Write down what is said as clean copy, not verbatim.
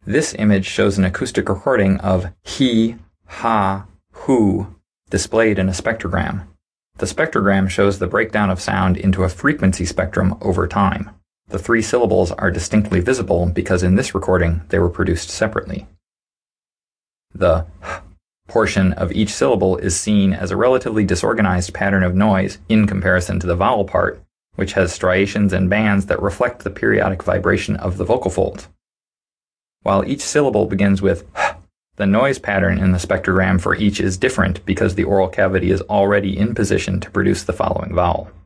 This image shows an acoustic recording of he, ha, hu displayed in a spectrogram. The spectrogram shows the breakdown of sound into a frequency spectrum over time. The 3 syllables are distinctly visible because in this recording they were produced separately. The h portion of each syllable is seen as a relatively disorganized pattern of noise in comparison to the vowel part, which has striations and bands that reflect the periodic vibration of the vocal folds. While each syllable begins with h, the noise pattern in the spectrogram for each is different because the oral cavity is already in position to produce the following vowel.